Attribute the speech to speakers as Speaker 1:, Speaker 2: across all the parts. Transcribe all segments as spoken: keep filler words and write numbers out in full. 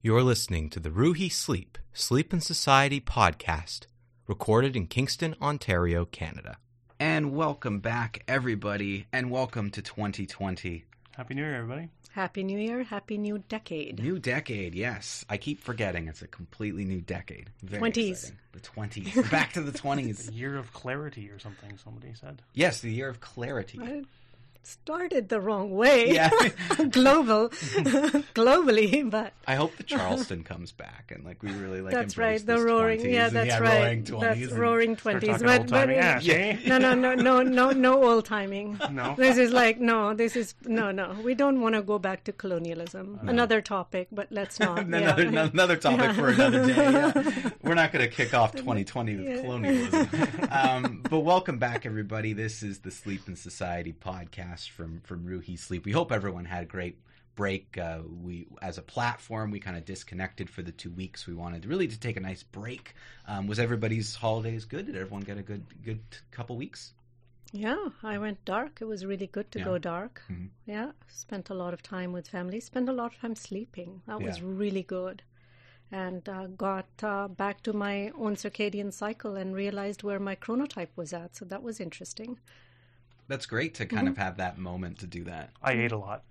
Speaker 1: You're listening to the Ruhi Sleep, Sleep and Society podcast, recorded in Kingston, Ontario, Canada.
Speaker 2: And welcome back, everybody, and welcome to twenty twenty.
Speaker 3: Happy New Year, everybody.
Speaker 4: Happy New Year, happy new decade.
Speaker 2: New decade, yes. I keep forgetting it's a completely new decade. Very
Speaker 4: twenties.
Speaker 2: Exciting. The twenties. Back to the twenties.
Speaker 3: The year of clarity or something, somebody said.
Speaker 2: Yes, the year of clarity.
Speaker 4: I started the wrong way.
Speaker 2: Yeah.
Speaker 4: Global. Globally, but...
Speaker 2: I hope the Charleston comes back and like we really like
Speaker 4: That's
Speaker 2: embrace
Speaker 4: right, the
Speaker 2: this
Speaker 4: roaring,
Speaker 2: twenties
Speaker 4: yeah,
Speaker 2: and,
Speaker 4: that's
Speaker 2: yeah,
Speaker 4: right.
Speaker 2: roaring twenties.
Speaker 4: That's
Speaker 2: and-
Speaker 4: roaring
Speaker 3: Start
Speaker 4: twenties.
Speaker 3: talking
Speaker 4: But,
Speaker 3: old
Speaker 4: but
Speaker 3: timing ass, eh?
Speaker 4: no, no, no, no, no, no old timing.
Speaker 3: No.
Speaker 4: This is like, no, this is, no, no. We don't want to go back to colonialism.
Speaker 2: No.
Speaker 4: Another topic, but let's not.
Speaker 2: another,
Speaker 4: yeah.
Speaker 2: another topic
Speaker 4: Yeah.
Speaker 2: for another day. Yeah. We're not going to kick off twenty twenty with
Speaker 4: Yeah.
Speaker 2: colonialism. Um, but welcome back, everybody. This is the Sleep and Society podcast from, from Ruhi Sleep. We hope everyone had a great break. Uh, we, as a platform, we kind of disconnected for the two weeks. We wanted really to take a nice break. Um, was everybody's holidays good? Did everyone get a good good couple weeks?
Speaker 4: Yeah, I went dark. It was really good to
Speaker 2: Yeah.
Speaker 4: go dark.
Speaker 2: Mhm.
Speaker 4: Yeah, spent a lot of time with family. Spent a lot of time sleeping. That was
Speaker 2: Yeah.
Speaker 4: really good. And uh, got uh, back to my own circadian cycle and realized where my chronotype was at. So that was interesting.
Speaker 2: That's great to kind of have that moment to do that.
Speaker 3: I ate a lot.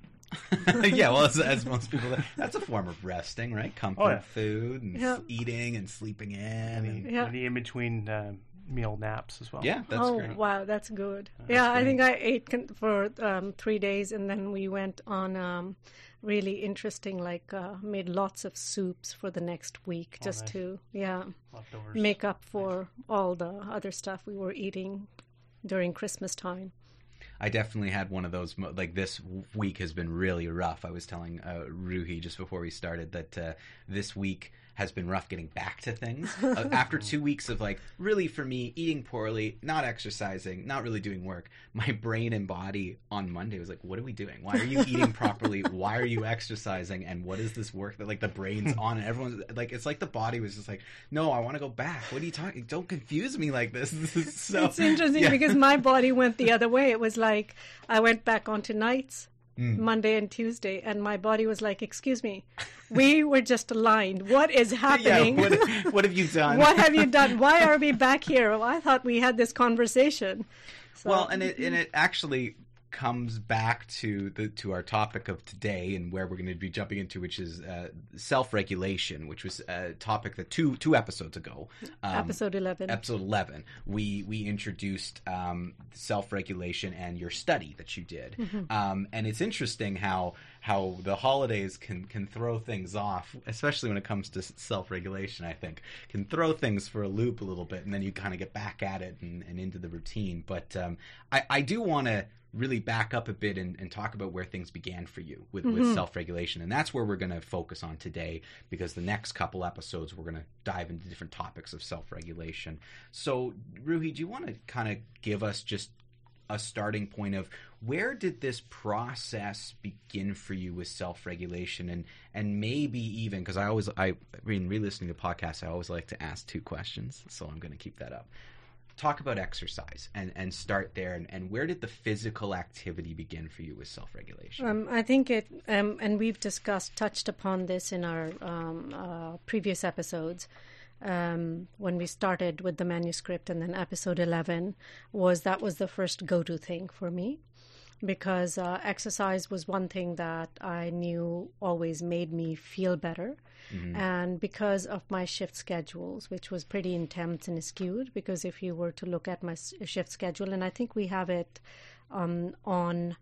Speaker 2: Yeah, well, as, as most people, that's a form of resting, right? Comfort
Speaker 3: Oh, yeah.
Speaker 2: food and
Speaker 4: Yeah.
Speaker 2: s- eating and sleeping in.
Speaker 3: And,
Speaker 2: And,
Speaker 4: Yeah.
Speaker 3: and the in-between uh, meal naps as well.
Speaker 2: yeah, that's
Speaker 4: oh,
Speaker 2: great.
Speaker 4: wow, that's good.
Speaker 3: That's
Speaker 4: yeah, I
Speaker 2: great.
Speaker 4: think I ate con- for um, three days and then we went on um, really interesting, like uh, made lots of soups for the next week
Speaker 3: Oh,
Speaker 4: just
Speaker 3: nice.
Speaker 4: to, yeah,
Speaker 3: Leftovers.
Speaker 4: make up for all the other stuff we were eating during Christmas time.
Speaker 2: I definitely had one of those, mo- like this w- week has been really rough. I was telling uh, Ruhi just before we started that uh, this week has been rough getting back to things. Uh, after two weeks of like, really for me, eating poorly, not exercising, not really doing work, my brain and body on Monday was like, what are we doing? Why are you eating properly? Why are you exercising? And what is this work that like the brain's on? And everyone's like, it's like the body was just like, no, I want to go back. What are you talking? Don't confuse me like this. This is so...
Speaker 4: It's interesting
Speaker 2: Yeah.
Speaker 4: because my body went the other way. It was like I went back onto nights,
Speaker 2: Mm.
Speaker 4: Monday and Tuesday, and my body was like, excuse me, we were just aligned. What is
Speaker 2: Yeah,
Speaker 4: happening?
Speaker 2: what, what have you done?
Speaker 4: What have you done? Why are we back here? Well, I thought we had this conversation. So,
Speaker 2: Well, and it and it actually comes back to the to our topic of today and where we're going to be jumping into, which is uh, self-regulation, which was a topic that two two episodes ago, um,
Speaker 4: episode eleven.
Speaker 2: episode eleven, we we introduced um, self-regulation and your study that you did, um, and it's interesting how how the holidays can can throw things off, especially when it comes to self-regulation. I think can throw things for a loop a little bit, and then you kind of get back at it and, and into the routine. But um, I, I do want to really back up a bit and, and talk about where things began for you with,
Speaker 4: Mm-hmm.
Speaker 2: with self-regulation. And that's where we're going to focus on today, because the next couple episodes, we're going to dive into different topics of self-regulation. So, Ruhi, do you want to kind of give us just a starting point of where did this process begin for you with self-regulation? And, and maybe even, because I always, I mean, re-listening to podcasts, I always like to ask two questions. So I'm going to keep that up. Talk about exercise and, and start there. And, and where did the physical activity begin for you with self-regulation?
Speaker 4: Um, I think it, um, and we've discussed, touched upon this in our um, uh, previous episodes. Um, when we started with the manuscript, and then episode eleven was that was the first go-to thing for me, because uh, exercise was one thing that I knew always made me feel better.
Speaker 2: Mm-hmm.
Speaker 4: And because of my shift schedules, which was pretty intense and skewed, because if you were to look at my s- shift schedule, and I think we have it um, on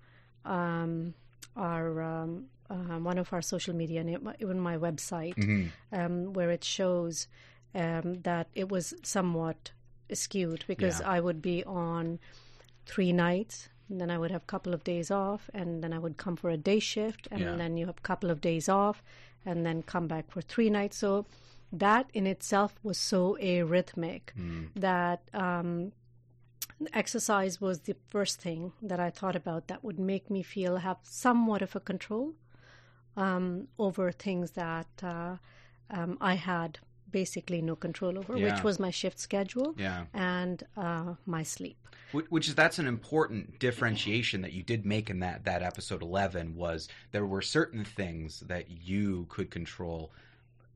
Speaker 4: um, our um, uh, one of our social media, and it- even my website,
Speaker 2: Mm-hmm.
Speaker 4: um, where it shows um, that it was somewhat skewed, because
Speaker 2: Yeah.
Speaker 4: I would be on three nights, and then I would have a couple of days off, and then I would come for a day shift, and
Speaker 2: Yeah.
Speaker 4: then you have a couple of days off, and then come back for three nights. So that in itself was so arrhythmic
Speaker 2: Mm.
Speaker 4: that um, exercise was the first thing that I thought about that would make me feel have somewhat of a control um, over things that uh, um, I had basically no control over,
Speaker 2: Yeah.
Speaker 4: which was my shift schedule
Speaker 2: Yeah.
Speaker 4: and uh, my sleep.
Speaker 2: Which, which is that's an important differentiation that you did make in that, that episode eleven, was there were certain things that you could control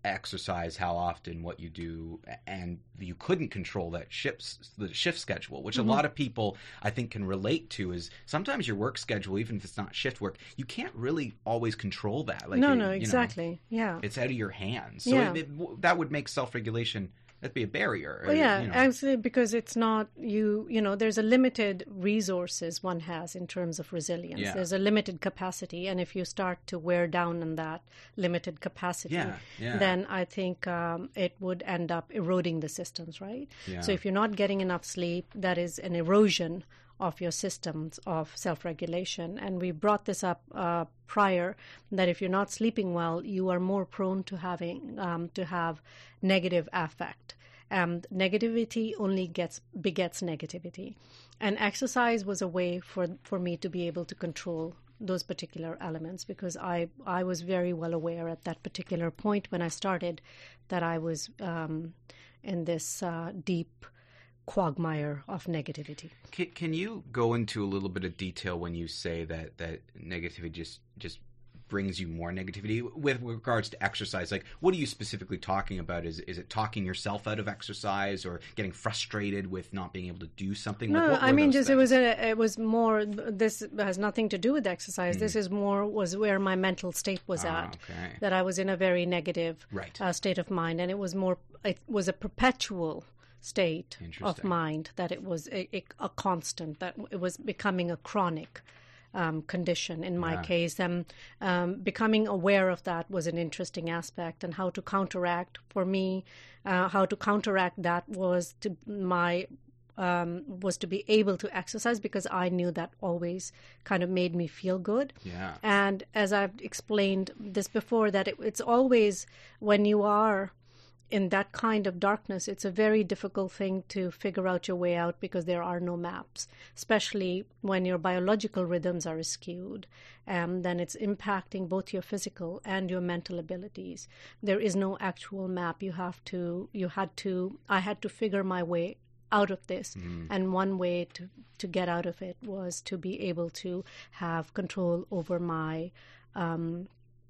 Speaker 2: exercise, how often, what you do, and you couldn't control that shifts the shift schedule, which mm-hmm. a lot of people I think can relate to. Is sometimes your work schedule, even if it's not shift work, you can't really always control that. Like
Speaker 4: no,
Speaker 2: it,
Speaker 4: no,
Speaker 2: you
Speaker 4: exactly.
Speaker 2: know,
Speaker 4: yeah,
Speaker 2: it's out of your hands. So
Speaker 4: yeah.
Speaker 2: it, it, that would make self-regulation. That'd be a barrier.
Speaker 4: Well, yeah,
Speaker 2: you know.
Speaker 4: actually, because it's not you. You know, there's a limited resources one has in terms of resilience.
Speaker 2: Yeah.
Speaker 4: There's a limited capacity, and if you start to wear down on that limited capacity,
Speaker 2: Yeah, yeah.
Speaker 4: then I think um, it would end up eroding the systems, right?
Speaker 2: Yeah.
Speaker 4: So if you're not getting enough sleep, that is an erosion of your systems of self-regulation. And we brought this up uh, prior, that if you're not sleeping well, you are more prone to having um, to have negative affect. And negativity only gets begets negativity. And exercise was a way for, for me to be able to control those particular elements, because I, I was very well aware at that particular point when I started that I was um, in this uh, deep quagmire of negativity.
Speaker 2: Can, can you go into a little bit of detail when you say that, that negativity just, just brings you more negativity with regards to exercise? Like, what are you specifically talking about? Is is it talking yourself out of exercise, or getting frustrated with not being able to do something?
Speaker 4: No,
Speaker 2: like, what
Speaker 4: I
Speaker 2: were
Speaker 4: mean,
Speaker 2: those
Speaker 4: just it
Speaker 2: things?
Speaker 4: was a, it was more. This has nothing to do with exercise.
Speaker 2: Mm.
Speaker 4: This is more was where my mental state was
Speaker 2: Ah,
Speaker 4: at.
Speaker 2: okay.
Speaker 4: That I was in a very negative
Speaker 2: Right.
Speaker 4: uh, state of mind, and it was more. It was a perpetual state of
Speaker 2: Interesting.
Speaker 4: mind, that it was a, a, a constant, that it was becoming a chronic um, condition in my
Speaker 2: Yeah.
Speaker 4: case. And um, becoming aware of that was an interesting aspect, and how to counteract, for me, uh, how to counteract that was to my um, was to be able to exercise, because I knew that always kind of made me feel good.
Speaker 2: Yeah.
Speaker 4: And as I've explained this before, that it, it's always when you are in that kind of darkness, it's a very difficult thing to figure out your way out, because there are no maps, especially when your biological rhythms are skewed. And then it's impacting both your physical and your mental abilities. There is no actual map. You have to, you had to, I had to figure my way out of this.
Speaker 2: Mm.
Speaker 4: And one way to, to get out of it was to be able to have control over my um,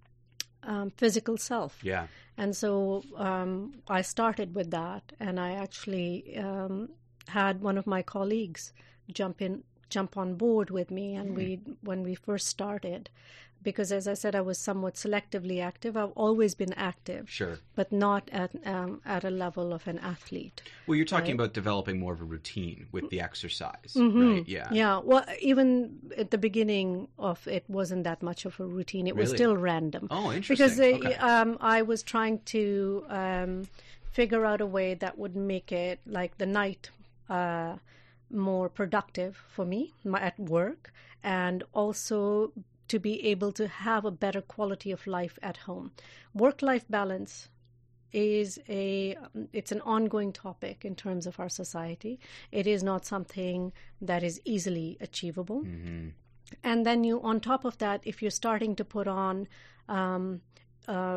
Speaker 4: um, physical self.
Speaker 2: Yeah.
Speaker 4: And so um, I started with that, and I actually um, had one of my colleagues jump in, jump on board with me, and mm. we, when we first started, because as I said, I was somewhat selectively active. I've always been active,
Speaker 2: Sure.
Speaker 4: but not at um, at a level of an athlete.
Speaker 2: Well, you're talking
Speaker 4: Right.
Speaker 2: about developing more of a routine with the exercise,
Speaker 4: Mhm.
Speaker 2: right? Yeah.
Speaker 4: Yeah. Well, even at the beginning of it wasn't that much of a routine. It was
Speaker 2: Really?
Speaker 4: still random.
Speaker 2: Oh,
Speaker 4: Because
Speaker 2: interesting.
Speaker 4: uh,
Speaker 2: Okay.
Speaker 4: um, I was trying to um, figure out a way that would make it, like, the night uh, more productive for me my, at work, and also to be able to have a better quality of life at home. Work-life balance is a it's an ongoing topic in terms of our society. It is not something that is easily achievable.
Speaker 2: Mm-hmm.
Speaker 4: And then you, on top of that, if you're starting to put on um, uh,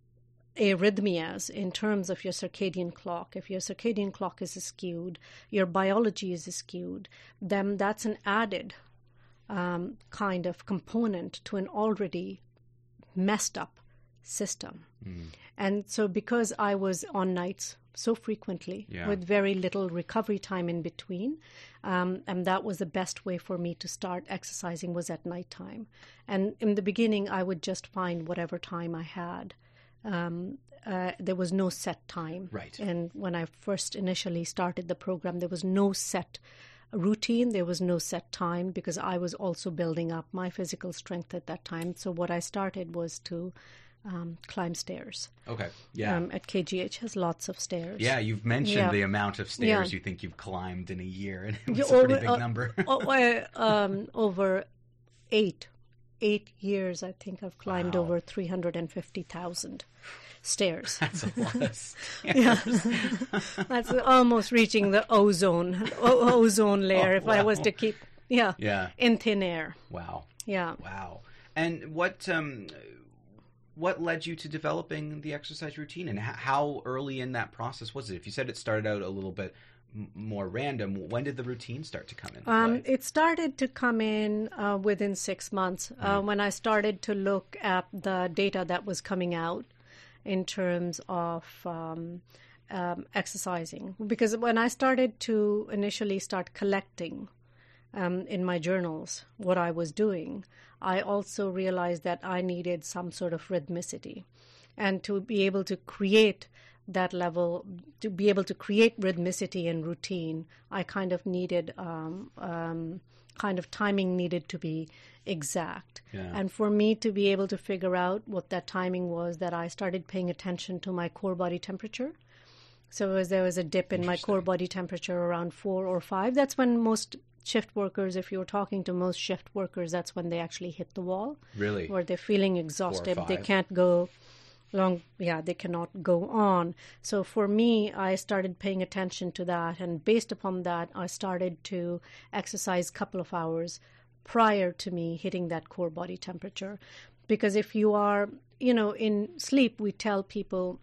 Speaker 4: arrhythmias in terms of your circadian clock, if your circadian clock is skewed, your biology is skewed, then that's an added um, kind of component to an already messed up system.
Speaker 2: Mm.
Speaker 4: And so because I was on nights so frequently,
Speaker 2: Yeah.
Speaker 4: with very little recovery time in between, um, and that was the best way for me to start exercising, was at nighttime. And in the beginning, I would just find whatever time I had. Um, uh, there was no set time.
Speaker 2: Right.
Speaker 4: And when I first initially started the program, there was no set routine. There was no set time, because I was also building up my physical strength at that time. So what I started was to um, climb stairs.
Speaker 2: Okay. Yeah.
Speaker 4: Um, at K G H has lots of stairs.
Speaker 2: Yeah, you've mentioned
Speaker 4: Yeah.
Speaker 2: the amount of stairs
Speaker 4: Yeah.
Speaker 2: you think you've climbed in a year, and it
Speaker 4: Yeah,
Speaker 2: was a pretty
Speaker 4: over-
Speaker 2: big
Speaker 4: uh,
Speaker 2: number.
Speaker 4: oh, uh, um, over eight, eight years, I think I've climbed
Speaker 2: Wow.
Speaker 4: over three hundred fifty thousand stairs.
Speaker 2: That's a lot of stairs.
Speaker 4: Yeah, that's almost reaching the ozone o- ozone layer.
Speaker 2: Oh,
Speaker 4: if I was
Speaker 2: wow.
Speaker 4: to keep, yeah,
Speaker 2: Yeah.
Speaker 4: in thin air.
Speaker 2: Wow.
Speaker 4: Yeah.
Speaker 2: Wow. And what um, what led you to developing the exercise routine, and h- how early in that process was it? If you said it started out a little bit m- more random, when did the routine start to come in?
Speaker 4: Um, it started to come in uh, within six months uh, when I started to look at the data that was coming out. in terms of um, um, exercising. Because when I started to initially start collecting um, in my journals what I was doing, I also realized that I needed some sort of rhythmicity. And to be able to create that level, to be able to create rhythmicity and routine, I kind of needed, um, um, kind of timing needed to be exact.
Speaker 2: Yeah.
Speaker 4: And for me to be able to figure out what that timing was, that I started paying attention to my core body temperature. So as there was a dip in my core body temperature around four or five, that's when most shift workers, if you're talking to most shift workers, that's when they actually hit the wall.
Speaker 2: Really?
Speaker 4: Where they're feeling exhausted. They
Speaker 2: five.
Speaker 4: can't go long, yeah, they cannot go on. So for me, I started paying attention to that. And based upon that, I started to exercise a couple of hours prior to me hitting that core body temperature. Because if you are, you know, in sleep, we tell people,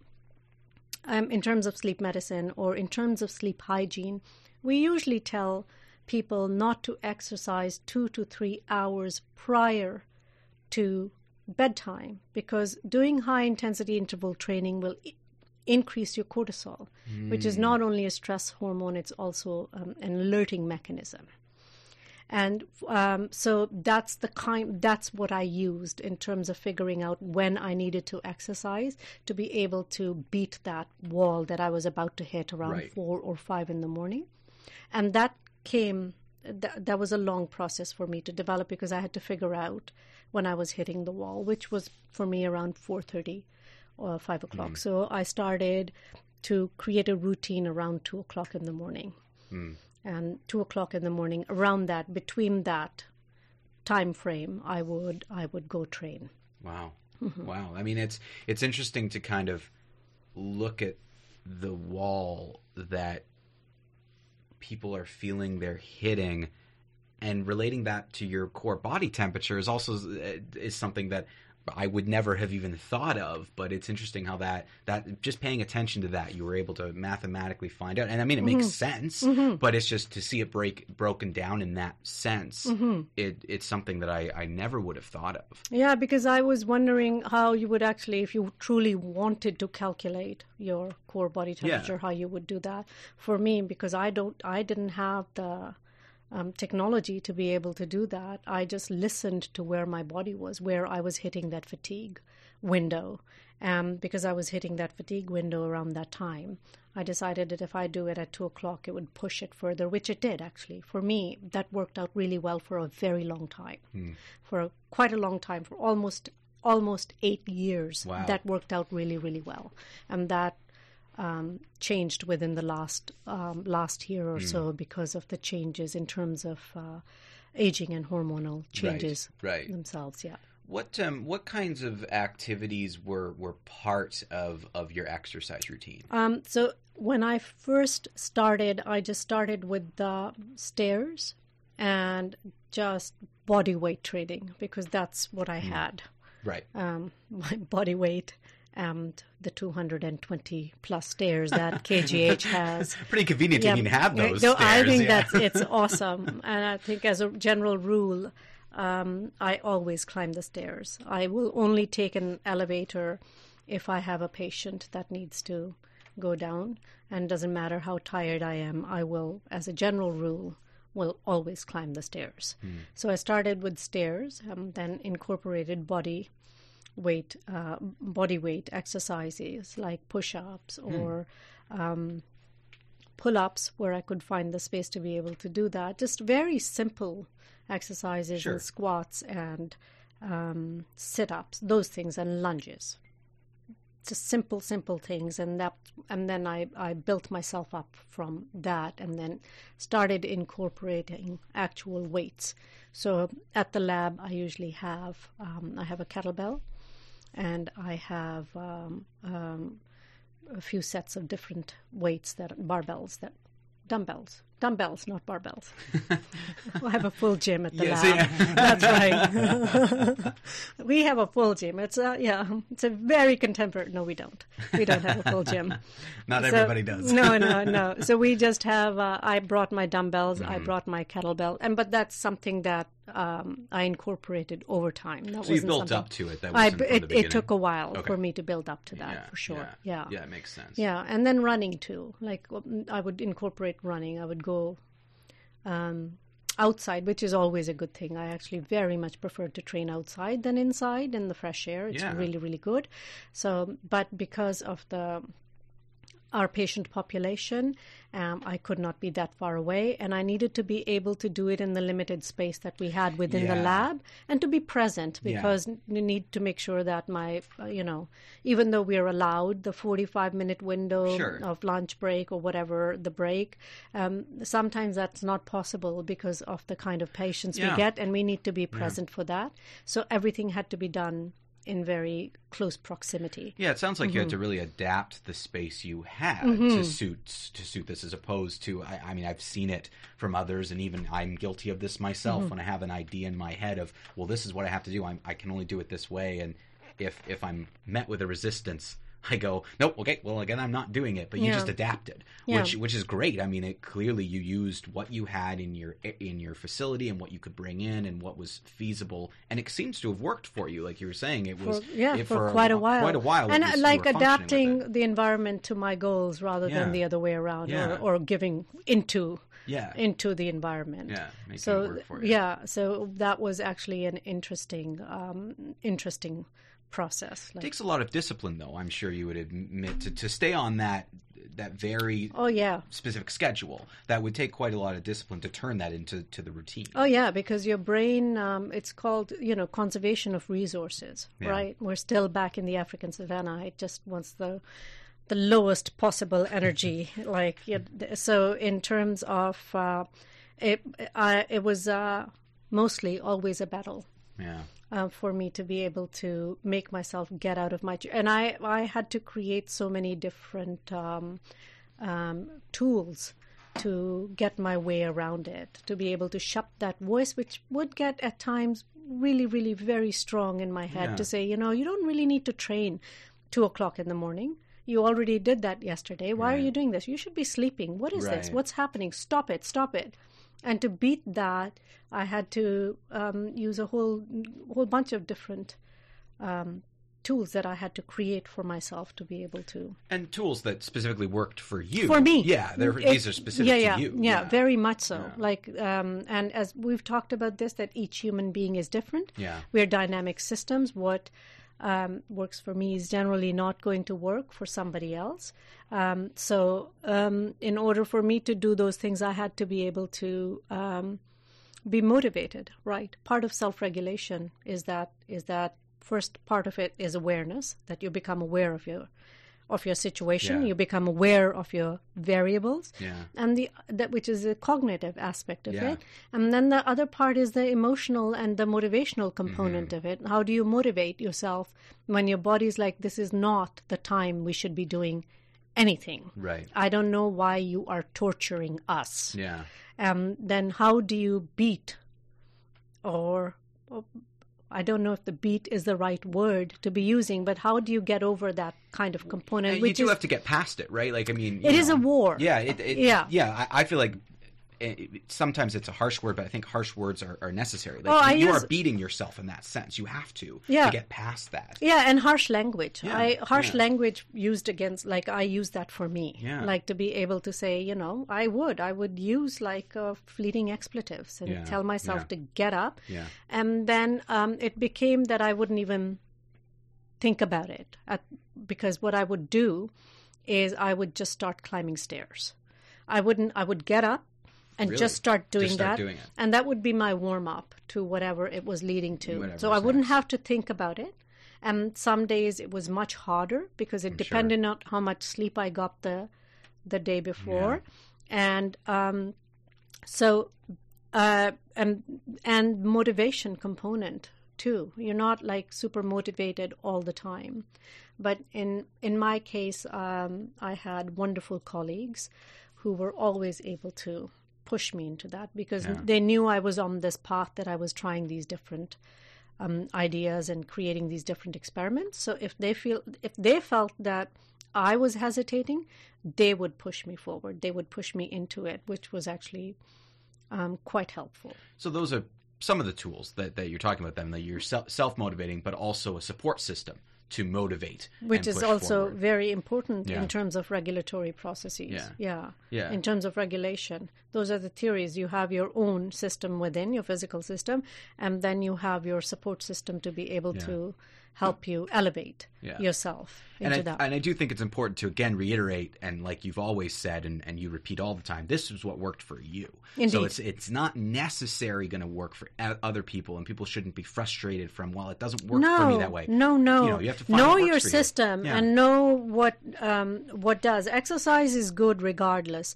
Speaker 4: um, in terms of sleep medicine or in terms of sleep hygiene, we usually tell people not to exercise two to three hours prior to bedtime, because doing high intensity interval training will I- increase your cortisol, mm. which is not only a stress hormone, it's also um, an alerting mechanism. And um, so that's the kind, that's what I used in terms of figuring out when I needed to exercise to be able to beat that wall that I was about to hit around
Speaker 2: Right.
Speaker 4: four or five in the morning. And that came, th- that was a long process for me to develop, because I had to figure out when I was hitting the wall, which was for me around four thirty or five o'clock.
Speaker 2: Mm.
Speaker 4: So I started to create a routine around two o'clock in the morning.
Speaker 2: Mm.
Speaker 4: And two o'clock in the morning, around that, between that time frame, I would I would go train.
Speaker 2: Wow. Wow. I mean, it's it's interesting to kind of look at the wall that people are feeling they're hitting, and relating that to your core body temperature is also is something that I would never have even thought of. But it's interesting how that that just paying attention to that, you were able to mathematically find out. And I mean, it makes
Speaker 4: Mm-hmm.
Speaker 2: sense,
Speaker 4: Mm-hmm.
Speaker 2: but it's just to see it break broken down in that sense.
Speaker 4: Mm-hmm.
Speaker 2: It it's something that I, I never would have thought of.
Speaker 4: Yeah, because I was wondering how you would actually, if you truly wanted to calculate your core body temperature,
Speaker 2: Yeah.
Speaker 4: how you would do that. For me, because I don't, I didn't have the um, technology to be able to do that. I just listened to where my body was, where I was hitting that fatigue window. Um, because I was hitting that fatigue window around that time, I decided that if I do it at two o'clock, it would push it further, which it did, actually. For me, that worked out really well for a very long time.
Speaker 2: Hmm.
Speaker 4: For a, quite a long time, for almost almost eight years.
Speaker 2: Wow.
Speaker 4: That worked out really, really well. And that um, changed within the last um, last year or so because of the changes in terms of uh, aging and hormonal changes
Speaker 2: right.
Speaker 4: themselves, yeah.
Speaker 2: What um what kinds of activities were were part of of your exercise routine?
Speaker 4: Um, so when I first started, I just started with the stairs and just body weight training, because that's what I had.
Speaker 2: Right.
Speaker 4: Um, my body weight and the two hundred twenty plus stairs that K G H has.
Speaker 2: Pretty convenient to even have those
Speaker 4: no,
Speaker 2: stairs.
Speaker 4: I think
Speaker 2: yeah.
Speaker 4: that's it's awesome, and I think as a general rule, um, I always climb the stairs. I will only take an elevator if I have a patient that needs to go down, and doesn't matter how tired I am. I will, as a general rule, will always climb the stairs.
Speaker 2: Hmm.
Speaker 4: So I started with stairs, um, then incorporated body weight, uh, body weight exercises like push-ups or um, pull-ups, where I could find the space to be able to do that. Just very simple exercises
Speaker 2: Sure.
Speaker 4: and squats and um, sit-ups, those things, and lunges. Just simple, simple things, and that, and then I, I built myself up from that, and then started incorporating actual weights. So at the lab, I usually have um, I have a kettlebell, and I have um, um, a few sets of different weights, that barbells, that dumbbells, dumbbells, not barbells. I have a full gym at the
Speaker 2: Yes,
Speaker 4: lab.
Speaker 2: yeah.
Speaker 4: That's right. We have a full gym. It's a, yeah, it's a very contemporary. No, we don't. We don't have a full gym.
Speaker 2: Not
Speaker 4: So-
Speaker 2: everybody does.
Speaker 4: No, no, no. So we just have. Uh, I brought my dumbbells. I
Speaker 2: Mm-hmm.
Speaker 4: brought my kettlebell, and but that's something that um, I incorporated over time. That
Speaker 2: So you
Speaker 4: wasn't
Speaker 2: built
Speaker 4: something-
Speaker 2: up to it. That
Speaker 4: I,
Speaker 2: wasn't from the
Speaker 4: it,
Speaker 2: beginning.
Speaker 4: it took a while
Speaker 2: Okay.
Speaker 4: for me to build up to that,
Speaker 2: Yeah,
Speaker 4: for sure.
Speaker 2: Yeah.
Speaker 4: Yeah.
Speaker 2: Yeah, it makes sense.
Speaker 4: Yeah, and then running too. Like um, I would incorporate running. I would go um, outside, which is always a good thing. I actually very much prefer to train outside than inside in the fresh air. It's
Speaker 2: Yeah.
Speaker 4: really, really good. So, but because of the our patient population, um, I could not be that far away, and I needed to be able to do it in the limited space that we had within the
Speaker 2: Yeah.
Speaker 4: lab, and to be present
Speaker 2: Yeah.
Speaker 4: because you need to make sure that my, uh, you know, even though we are allowed the forty-five minute window
Speaker 2: Sure.
Speaker 4: of lunch break or whatever the break, um, sometimes that's not possible because of the kind of patients
Speaker 2: Yeah.
Speaker 4: we get, and we need to be present for that. So everything had to be done in very close proximity.
Speaker 2: Yeah, it sounds like you had to
Speaker 4: Mm-hmm.
Speaker 2: really adapt the space you had to suit to suit this, as opposed to. I, I mean, I've seen it from others, and even I'm guilty of this myself.
Speaker 4: Mm-hmm.
Speaker 2: When I have an idea in my head of, well, this is what I have to do. I'm, I can only do it this way, and if if I'm met with a resistance, I go, nope, okay, well, again, I'm not doing it. But you
Speaker 4: Yeah.
Speaker 2: just adapted,
Speaker 4: Yeah.
Speaker 2: which which is great. I mean, it clearly you used what you had in your in your facility and what you could bring in and what was feasible, and it seems to have worked for you. Like you were saying, it was
Speaker 4: For, yeah,
Speaker 2: it-
Speaker 4: for, quite a while.
Speaker 2: Quite a while,
Speaker 4: and
Speaker 2: it was-
Speaker 4: uh,
Speaker 2: you
Speaker 4: like
Speaker 2: were functioning with
Speaker 4: adapting
Speaker 2: it.
Speaker 4: the environment to my goals rather
Speaker 2: Yeah.
Speaker 4: than the other way around,
Speaker 2: Yeah.
Speaker 4: or, or giving into
Speaker 2: Yeah.
Speaker 4: into the environment.
Speaker 2: Yeah, making
Speaker 4: so
Speaker 2: it work for you.
Speaker 4: yeah, so that was actually an interesting, um, interesting process.
Speaker 2: It
Speaker 4: Like,
Speaker 2: takes a lot of discipline, though. I'm sure you would admit to, to stay on that that very
Speaker 4: oh yeah,
Speaker 2: specific schedule. That would take quite a lot of discipline to turn that into to the routine.
Speaker 4: oh yeah, because your brain, um, it's called you know conservation of resources,
Speaker 2: Yeah.
Speaker 4: right? We're still back in the African savannah. It just wants the the lowest possible energy. like yeah, th- so, in terms of uh, it, uh, it was uh, mostly always a battle.
Speaker 2: Yeah,
Speaker 4: Uh, for me to be able to make myself get out of my chair. And I, I had to create so many different um, um, tools to get my way around it, to be able to shut that voice, which would get at times really, really very strong in my head
Speaker 2: Yeah.
Speaker 4: to say, you know, you don't really need to train two o'clock in the morning. You already did that yesterday. Why
Speaker 2: Right.
Speaker 4: are you doing this? You should be sleeping. What is this?
Speaker 2: Right.
Speaker 4: What's happening? Stop it. Stop it. And to beat that, I had to um, use a whole whole bunch of different um, tools that I had to create for myself to be able to.
Speaker 2: and tools that specifically worked for you.
Speaker 4: For me.
Speaker 2: Yeah, they're,
Speaker 4: It-
Speaker 2: these are specific
Speaker 4: yeah,
Speaker 2: to
Speaker 4: yeah,
Speaker 2: you.
Speaker 4: Yeah, very much so.
Speaker 2: Yeah.
Speaker 4: Like, um, and as we've talked about this, that each human being is different.
Speaker 2: Yeah.
Speaker 4: We're dynamic systems. What um, works for me is generally not going to work for somebody else. Um, so, um, in order for me to do those things, I had to be able to um, be motivated. Right. Part of self-regulation is that is that first part of it is awareness, that you become aware of your of your situation.
Speaker 2: Yeah.
Speaker 4: You become aware of your variables,
Speaker 2: Yeah.
Speaker 4: and the that which is a cognitive aspect of
Speaker 2: Yeah.
Speaker 4: it. And then the other part is the emotional and the motivational component
Speaker 2: Mm-hmm.
Speaker 4: of it. How do you motivate yourself when your body's like, this is not the time we should be doing anything?
Speaker 2: Right.
Speaker 4: I don't know why you are torturing us.
Speaker 2: Yeah.
Speaker 4: Um, then how do you beat, or, or I don't know if the beat is the right word to be using, but how do you get over that kind of component?
Speaker 2: And
Speaker 4: which
Speaker 2: you do
Speaker 4: is,
Speaker 2: have to get past it, right? Like, I mean, you
Speaker 4: It is
Speaker 2: know,
Speaker 4: a war.
Speaker 2: Yeah. It, it,
Speaker 4: Yeah.
Speaker 2: Yeah. I, I feel like it, it- sometimes it's a harsh word, but I think harsh words are, are necessary. Like,
Speaker 4: Oh, I
Speaker 2: you
Speaker 4: use-
Speaker 2: are beating yourself in that sense. You have to
Speaker 4: Yeah.
Speaker 2: to get past that.
Speaker 4: Yeah, and harsh language.
Speaker 2: Yeah,
Speaker 4: I harsh
Speaker 2: yeah.
Speaker 4: language used against, like I use that for me.
Speaker 2: Yeah.
Speaker 4: Like to be able to say, you know, I would, I would use like uh, fleeting expletives and
Speaker 2: Yeah,
Speaker 4: tell myself
Speaker 2: yeah.
Speaker 4: to get up.
Speaker 2: Yeah.
Speaker 4: And then um, it became that I wouldn't even think about it, at, because what I would do is I would just start climbing stairs. I wouldn't. I would get up and
Speaker 2: Really?
Speaker 4: just start doing
Speaker 2: Just start
Speaker 4: that,
Speaker 2: doing it.
Speaker 4: and that would be my warm up to whatever it was leading to.
Speaker 2: Whatever's
Speaker 4: so I wouldn't
Speaker 2: next.
Speaker 4: have to think about it. And some days it was much harder because it
Speaker 2: I'm
Speaker 4: depended on how much sleep I got the the day before, and um, so uh, and and motivation component too. You're not like super motivated all the time, but in in my case, um, I had wonderful colleagues who were always able to push me into that because
Speaker 2: Yeah.
Speaker 4: they knew I was on this path, that I was trying these different um, ideas and creating these different experiments. So if they feel if they felt that I was hesitating, they would push me forward. They would push me into it, which was actually um, quite helpful.
Speaker 2: So those are some of the tools that, that you're talking about, then, that you're self, self-motivating, but also a support system to motivate.
Speaker 4: Which
Speaker 2: and
Speaker 4: is
Speaker 2: push
Speaker 4: also
Speaker 2: forward.
Speaker 4: very important
Speaker 2: Yeah.
Speaker 4: in terms of regulatory processes.
Speaker 2: Yeah.
Speaker 4: yeah.
Speaker 2: Yeah.
Speaker 4: In terms of regulation. Those are the theories. You have your own system within, your physical system, and then you have your support system to be able
Speaker 2: Yeah.
Speaker 4: to help you elevate
Speaker 2: Yeah.
Speaker 4: yourself
Speaker 2: And
Speaker 4: into
Speaker 2: I,
Speaker 4: that.
Speaker 2: and I do think it's important to, again, reiterate, and like you've always said, and, and you repeat all the time, this is what worked for you.
Speaker 4: Indeed.
Speaker 2: So it's it's not necessarily going to work for o- other people, and people shouldn't be frustrated from, well, it doesn't work
Speaker 4: no,
Speaker 2: for me that way.
Speaker 4: No, no,
Speaker 2: You know, you have to find
Speaker 4: know
Speaker 2: what works
Speaker 4: your
Speaker 2: for you.
Speaker 4: system
Speaker 2: Yeah.
Speaker 4: and know what um, what does. Exercise is good regardless.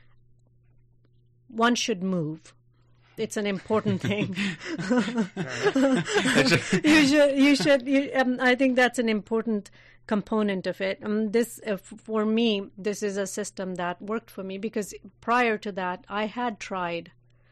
Speaker 4: One should move. It's an important thing. you should. You should. You, um, I think that's an important component of it. Um, this, uh, for me, this is a system that worked for me because prior to that, I had tried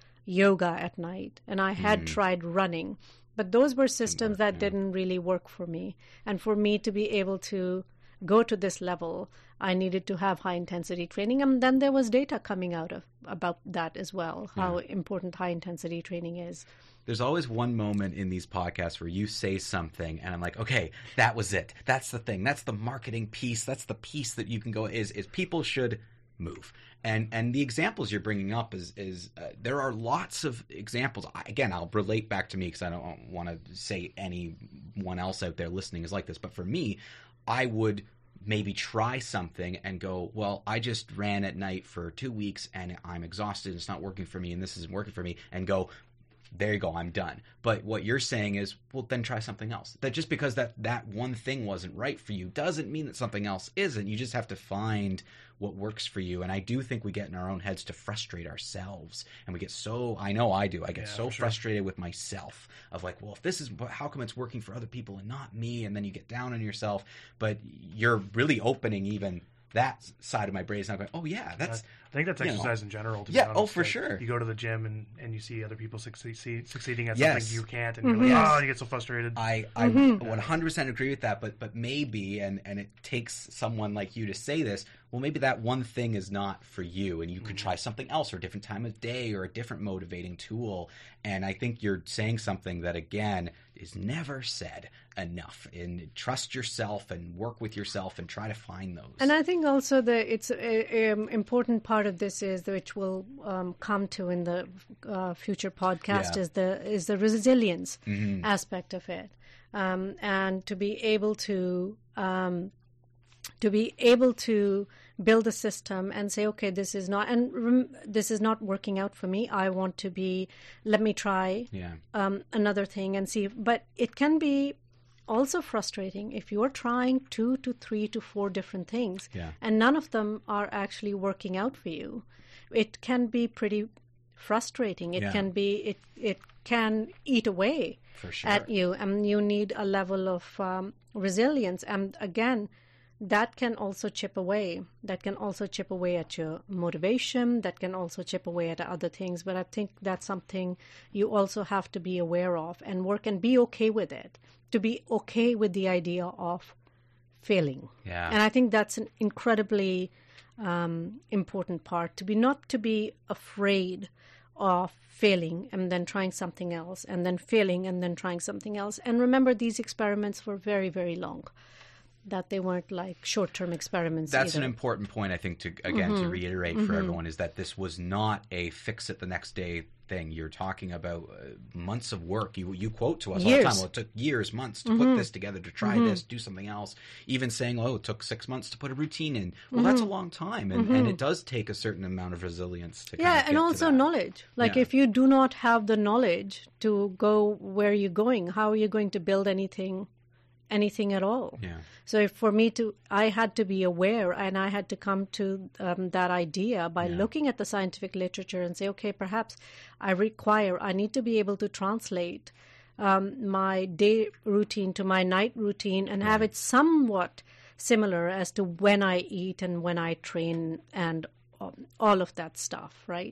Speaker 4: yoga at night and I had tried running, but those were systems that didn't really work for me. And for me to be able to go to this level, I needed to have high intensity training. And then there was data coming out of about that as well, how important high intensity training is.
Speaker 2: There's always one moment in these podcasts where you say something and I'm like, okay, that was it. That's the thing. That's the marketing piece. That's the piece that you can go is, is people should move. And and the examples you're bringing up is, is uh, there are lots of examples. I, again, I'll relate back to me because I don't want to say anyone else out there listening is like this. But for me, I would maybe try something and go, well, I just ran at night for two weeks and I'm exhausted. It's not working for me and this isn't working for me, and go, there you go, I'm done. But what you're saying is, well, then try something else. That just because that, that one thing wasn't right for you doesn't mean that something else isn't. You just have to find what works for you. And I do think we get in our own heads to frustrate ourselves. And we get so, I know I do, I get
Speaker 3: Yeah,
Speaker 2: so
Speaker 3: for sure.
Speaker 2: frustrated with myself of like, well, if this is, how come it's working for other people and not me? And then you get down on yourself. But you're really opening even that side of my brain. Is not going, oh yeah, that's,
Speaker 3: I think that's
Speaker 2: you know.
Speaker 3: exercise in general. To
Speaker 2: Yeah,
Speaker 3: be honest.
Speaker 2: oh, for
Speaker 3: Like,
Speaker 2: sure.
Speaker 3: You go to the gym and, and you see other people succeed, succeeding at
Speaker 2: Yes.
Speaker 3: something you can't, and you're like,
Speaker 2: Yes.
Speaker 3: oh, you get so frustrated.
Speaker 2: I, I
Speaker 4: Mm-hmm.
Speaker 2: one hundred percent agree with that, but but maybe, and, and it takes someone like you to say this, well, maybe that one thing is not for you, and you could try something else or a different time of day or a different motivating tool. And I think you're saying something that, again, is never said enough. And trust yourself and work with yourself and try to find those.
Speaker 4: And I think also the it's a, um, important part of this is which we'll um, come to in the uh, future podcast
Speaker 2: Yeah.
Speaker 4: is the is the resilience
Speaker 2: Mhm.
Speaker 4: aspect of it, um, and to be able to um, to be able to build a system and say, okay, this is not and rem- this is not working out for me. I want to be. Let me try
Speaker 2: Yeah.
Speaker 4: um, another thing and see. But it can be also frustrating if you're trying two to three to four different things
Speaker 2: Yeah.
Speaker 4: and none of them are actually working out for you. It can be pretty frustrating. It
Speaker 2: Yeah.
Speaker 4: can be it it can eat away
Speaker 2: For sure.
Speaker 4: at you, and you need a level of um, resilience. And again, that can also chip away. That can also chip away at your motivation. That can also chip away at other things. But I think that's something you also have to be aware of and work and be okay with it. To be okay with the idea of failing.
Speaker 2: Yeah.
Speaker 4: And I think that's an incredibly um, important part. To be not to be afraid of failing and then trying something else, and then failing and then trying something else. And remember, these experiments were very, very long. That they weren't like short-term experiments.
Speaker 2: That's
Speaker 4: either.
Speaker 2: an important point, I think, to again
Speaker 4: Mm-hmm.
Speaker 2: to reiterate for everyone, is that this was not a fix it the next day thing. You're talking about uh, months of work. You you quote to us all the
Speaker 4: Years.
Speaker 2: time, well, it took years, months to
Speaker 4: Mm-hmm.
Speaker 2: put this together, to try this, do something else. Even saying, oh, it took six months to put a routine in. Well, that's a
Speaker 4: Mm-hmm.
Speaker 2: long time, and, and it does take a certain amount of resilience to kind
Speaker 4: Yeah,
Speaker 2: of
Speaker 4: and
Speaker 2: get to
Speaker 4: also
Speaker 2: that.
Speaker 4: knowledge. Like
Speaker 2: Yeah.
Speaker 4: if you do not have the knowledge to go where you're going, how are you going to build anything, anything at all?
Speaker 2: Yeah.
Speaker 4: So if for me to, I had to be aware, and I had to come to um, that idea by
Speaker 2: Yeah.
Speaker 4: looking at the scientific literature and say, okay, perhaps I require, I need to be able to translate um, my day routine to my night routine and have it somewhat similar as to when I eat and when I train and um, all of that stuff, right?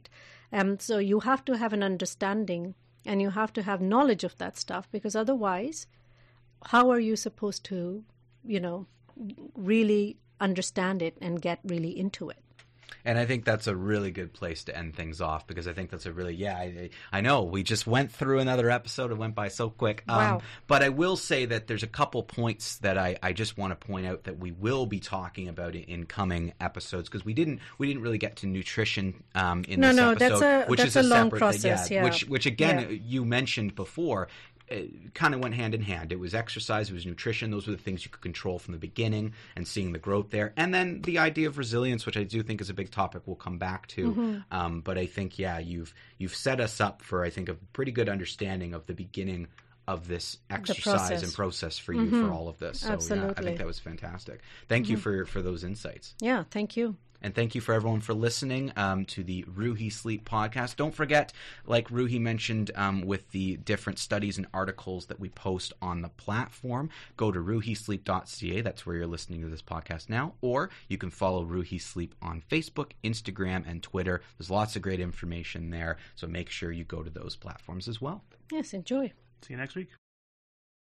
Speaker 4: Um, so you have to have an understanding and you have to have knowledge of that stuff, because otherwise, how are you supposed to, you know, really understand it and get really into it?
Speaker 2: And I think that's a really good place to end things off, because I think that's a really, yeah, I, I know we just went through another episode. It went by so quick.
Speaker 4: Wow.
Speaker 2: Um, but I will say that there's a couple points that I, I just want to point out that we will be talking about in, in coming episodes, because we didn't we didn't really get to nutrition um, in
Speaker 4: no,
Speaker 2: this
Speaker 4: no,
Speaker 2: episode,
Speaker 4: that's a,
Speaker 2: which
Speaker 4: that's
Speaker 2: is
Speaker 4: a,
Speaker 2: a
Speaker 4: long
Speaker 2: separate
Speaker 4: process.
Speaker 2: thing,
Speaker 4: Yeah,
Speaker 2: Which, which again,
Speaker 4: yeah.
Speaker 2: you mentioned before. It kind of went hand in hand. It was exercise, it was nutrition. Those were the things you could control from the beginning, and seeing the growth there. And then the idea of resilience, which I do think is a big topic we'll come back to.
Speaker 4: Mm-hmm.
Speaker 2: Um, but I think, yeah, you've you've set us up for, I think, a pretty good understanding of the beginning of this exercise
Speaker 4: process.
Speaker 2: and process for you
Speaker 4: Mm-hmm.
Speaker 2: for all of this. So
Speaker 4: Absolutely.
Speaker 2: yeah, I think that was fantastic. Thank mm-hmm. you for, for those insights.
Speaker 4: Yeah, thank you.
Speaker 2: And thank you for everyone for listening um, to the Ruhi Sleep podcast. Don't forget, like Ruhi mentioned, um, with the different studies and articles that we post on the platform, go to ruhi sleep dot c a. That's where you're listening to this podcast now. Or you can follow Ruhi Sleep on Facebook, Instagram, and Twitter. There's lots of great information there, so make sure you go to those platforms as well.
Speaker 4: Yes, enjoy.
Speaker 3: See you next week.